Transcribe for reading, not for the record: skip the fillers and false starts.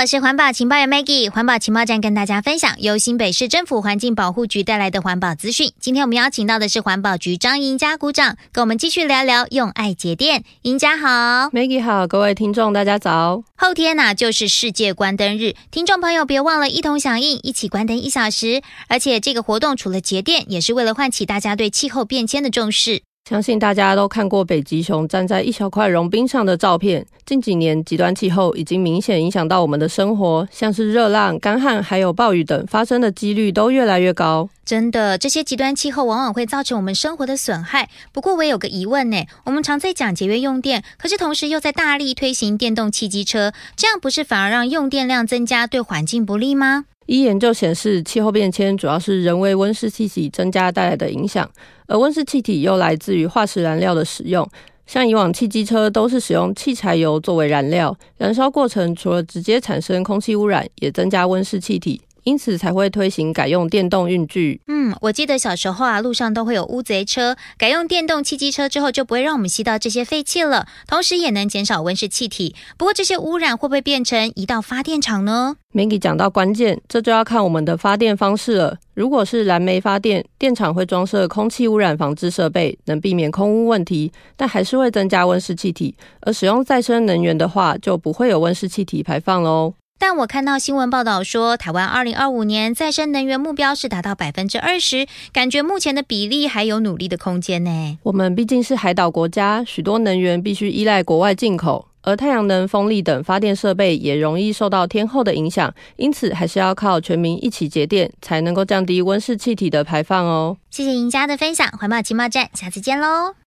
我是环保情报员 Maggie， 环保情报站跟大家分享由新北市政府环境保护局带来的环保资讯。今天我们邀请到的是环保局张盈嘉股长，跟我们继续聊聊用爱节电。盈嘉好。 Maggie 好，各位听众大家早。 后天就是世界关灯日，听众朋友别忘了一同响应，一起关灯1小时。而且这个活动除了节电，也是为了唤起大家对气候变迁的重视。 相信大家都看过北极熊站在一小块融冰上的照片。近几年极端气候已经明显影响到我们的生活，像是热浪、干旱还有暴雨等发生的几率都越来越高。 真的，这些极端气候往往会造成我们生活的损害。不过我也有个疑问呢，我们常在讲节约用电，可是同时又在大力推行电动汽机车，这样不是反而让用电量增加，对环境不利吗？ 依研究显示，气候变迁主要是人为温室气体增加带来的影响，而温室气体又来自于化石燃料的使用。像以往汽机车都是使用汽柴油作为燃料，燃烧过程除了直接产生空气污染，也增加温室气体，因此才会推行改用电动运具。 我记得小时候路上都会有乌贼车，改用电动汽机车之后就不会让我们吸到这些废气了，同时也能减少温室气体。不过这些污染会不会变成移到发电厂呢？ Maggie 讲到关键，这就要看我们的发电方式了。如果是燃煤发电，电厂会装设空气污染防治设备，能避免空污问题，但还是会增加温室气体。而使用再生能源的话，就不会有温室气体排放咯。 但我看到新闻报道说，台湾2025年再生能源目标是达到 20%， 感觉目前的比例还有努力的空间呢。 我们毕竟是海岛国家，许多能源必须依赖国外进口，而太阳能、风力等发电设备也容易受到天候的影响，因此还是要靠全民一起节电，才能够降低温室气体的排放哦。 谢谢盈嘉的分享，环保情报站，下次见咯。